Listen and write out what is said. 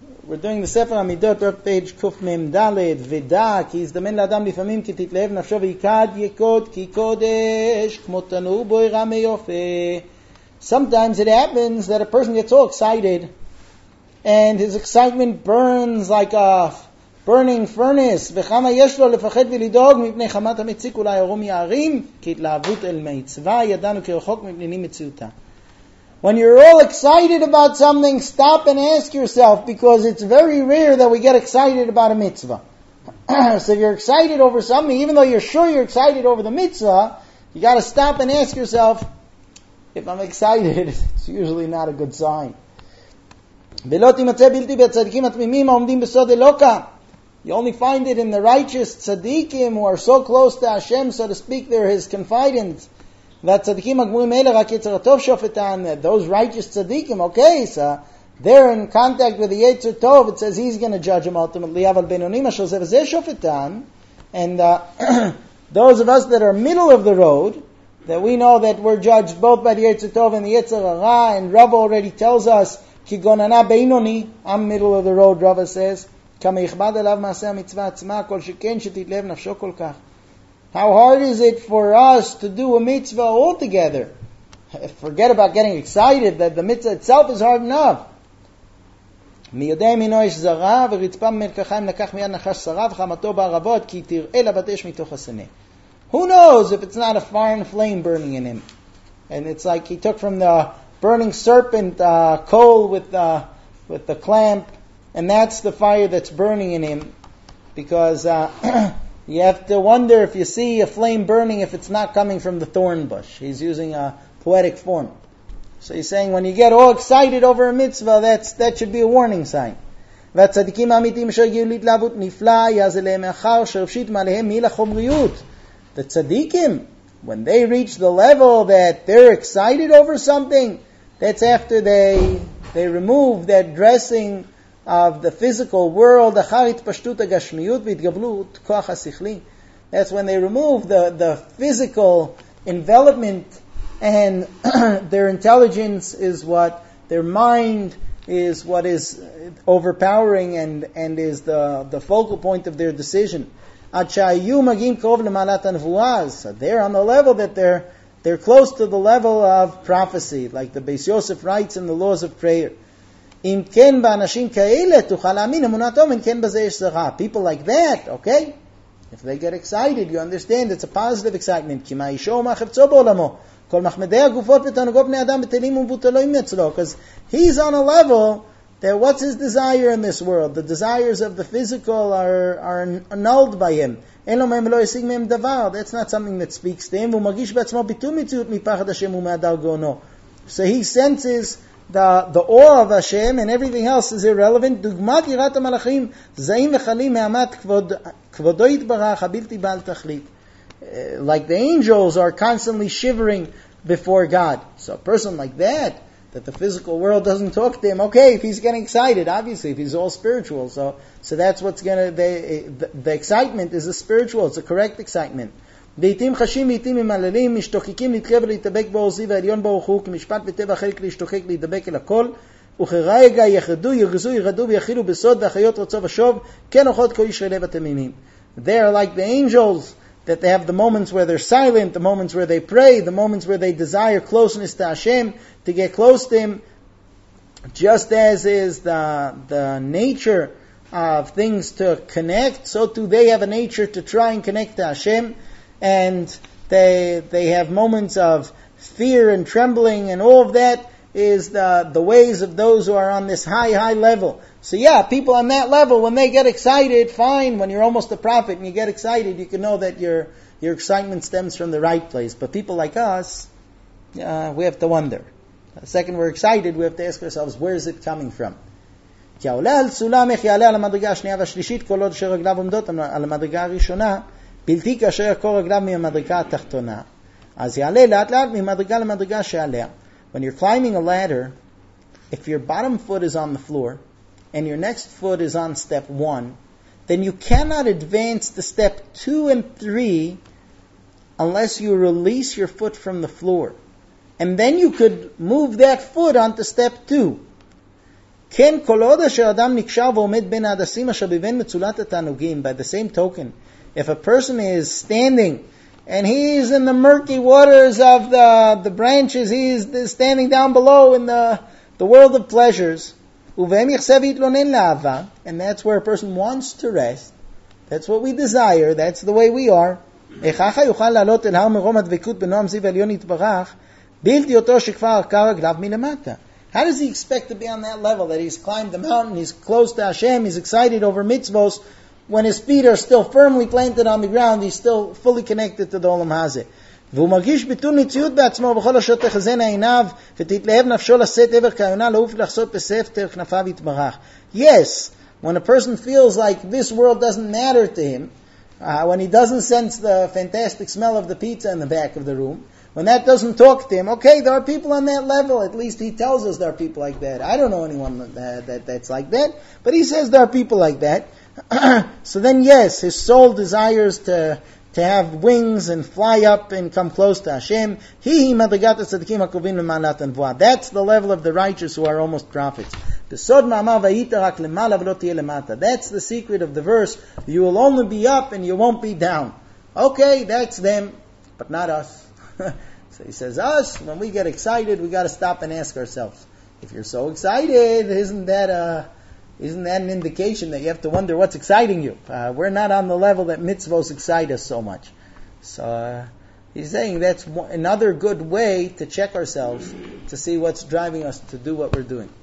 we're doing the Sefer Amidot, page Kuf Mem Dalet, Veda, כי יזדמן לאדם לפעמים כי תתלהב נפשו ויקד יקוד כי קודש כמותנו בו יראה מיופי. Sometimes it happens that a person gets all excited and his excitement burns like a burning furnace. וכמה יש לו לפחד ולדאוג מפני חמת המציק אולי ירום יערים כי התלהבות אל מצווה ידענו כי רחוק מפני מציאותה. When you're all excited about something, stop and ask yourself, because it's very rare that we get excited about a mitzvah. So if you're excited over something, even though you're sure you're excited over the mitzvah, you got to stop and ask yourself, if I'm excited, it's usually not a good sign. You only find it in the righteous tzaddikim who are so close to Hashem, so to speak, they're His confidants. Those righteous tzaddikim, okay, so they're in contact with the Yetzer Tov. It says He's going to judge them ultimately. And those of us that are middle of the road, that we know that we're judged both by the Yetzer Tov and the Yetzer Hara, and Rava already tells us, Ki gonana beinoni, I'm middle of the road, Rava says, Kama yichbad elav maaseh mitzvah atzma, kol sheken shetitlev nafsho kol kach. How hard is it for us to do a mitzvah altogether? Forget about getting excited, that the mitzvah itself is hard enough. Who knows if it's not a fire and flame burning in him? And it's like he took from the burning serpent coal with the clamp, and that's the fire that's burning in him. Because you have to wonder if you see a flame burning if it's not coming from the thorn bush. He's using a poetic form. So he's saying when you get all excited over a mitzvah, that should be a warning sign. The tzaddikim, when they reach the level that they're excited over something, that's after they remove that dressing of the physical world. That's when they remove the physical envelopment, and their intelligence is what, their mind is what is overpowering and is the focal point of their decision. So they're on the level that they're close to the level of prophecy, like the Beis Yosef writes in the Laws of Prayer. People like that, okay? If they get excited, you understand it's a positive excitement. Because he's on a level that what's his desire in this world? The desires of the physical are annulled by him. That's not something that speaks to him. So he senses the awe of Hashem, and everything else is irrelevant. Like the angels are constantly shivering before God. So a person like that the physical world doesn't talk to him, okay, if he's getting excited, obviously, if he's all spiritual, so that's what's the excitement is a spiritual, it's a correct excitement. לעתים חשים לעתים ממללים, משתוקקים להתקרב ולהתדבק בעוזי והעליון ברוך הוא, כמשפט וטבע חלק להשתוקק להתדבק אל הכל, וכרגע יחדו, ירזו, ירדו ויחילו בסוד, והחיות רצו ושוב, כן אוכלות כל ישרי לב התמימים. They are like the angels, that they have the moments where they're silent, the moments where they pray, the moments where they desire closeness to Hashem, to get close to Him, just as is the nature of things to connect, so too they have a nature to try and connect to Hashem. And they have moments of fear and trembling, and all of that is the ways of those who are on this high level. So yeah, people on that level, when they get excited, fine. When you're almost a prophet and you get excited, you can know that your excitement stems from the right place. But people like us, we have to wonder. The second we're excited, we have to ask ourselves, where is it coming from? בלתי כאשר יקור רגליו מהמדרגה התחתונה, אז יעלה לאט לאט ממדרגה למדרגה שעליה. When you're climbing a ladder, if your bottom foot is on the floor and your next foot is on step 1, then you cannot advance to step 2 and 3 unless you release your foot from the floor. And then you could move that foot onto step 2. כן, כל עוד אשר אדם נקשר ועומד בין ההדסים אשר בבין מצולת התענוגים. By the same token, if a person is standing and he's in the murky waters of the branches, he's standing down below in the world of pleasures, ובהם יחסה ויתלונן לאהבה, and that's where a person wants to rest, that's what we desire, that's the way we are, איך יוכל לעלות אל הר מרום הדבקות בנועם זיו עליון יתברך, בלתי אותו שכבר עקר רגליו מלמטה. How does he expect to be on that level, that he's climbed the mountain, he's close to Hashem, he's excited over mitzvos, when his feet are still firmly planted on the ground, he's still fully connected to the Olam Hazeh. והוא מרגיש ביטול נציות בעצמו, ובכל אשר תחזינה עיניו, ותתלהב נפשו לשאת עבר כהונה, לעוף לחסות בספר כנפיו יתברך. Yes, when a person feels like this world doesn't matter to him, when he doesn't sense the fantastic smell of the pizza in the back of the room, when that doesn't talk to him, okay, there are people on that level. At least he tells us there are people like that. I don't know anyone that's like that, but he says there are people like that. So then, yes, his soul desires to have wings and fly up and come close to Hashem. That's the level of the righteous who are almost prophets. That's the secret of the verse. You will only be up and you won't be down. Okay, that's them, but not us. So he says, us, when we get excited, we got to stop and ask ourselves, if you're so excited, isn't that an indication that you have to wonder what's exciting you? We're not on the level that mitzvos excite us so much. So he's saying that's another good way to check ourselves to see what's driving us to do what we're doing.